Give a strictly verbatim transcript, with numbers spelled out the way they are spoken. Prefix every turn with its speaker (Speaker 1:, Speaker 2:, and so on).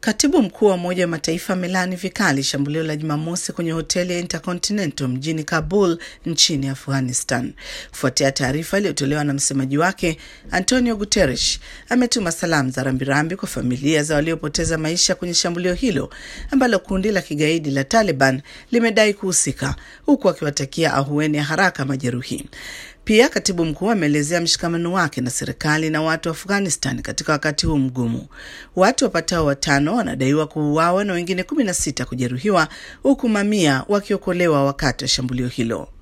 Speaker 1: Katibu mkuu wa Umoja wa Mataifa amelaani vikali shambulio la Jumamosi kwenye hoteli ya Intercontinental mjini Kabul nchini Afghanistan. Kufuatia taarifa iliyotolewa na msemaji wake, Antonio Guterres ametuma salamu za rambirambi kwa familia za waliopoteza maisha kwenye shambulio hilo ambalo kundi la kigaidi la Taliban limedai kuhusika, huku akiwatakia ahueni ya haraka majeruhi. Pia katibu mkuu ameelezea mshikamano wake na serikali na watu wa Afghanistan katika wakati huu mgumu. Watu wapatao watano wanadaiwa kuuawa na wengine kumi na sita kujeruhiwa, huku mamia wakiokolewa wakati wa shambulio hilo.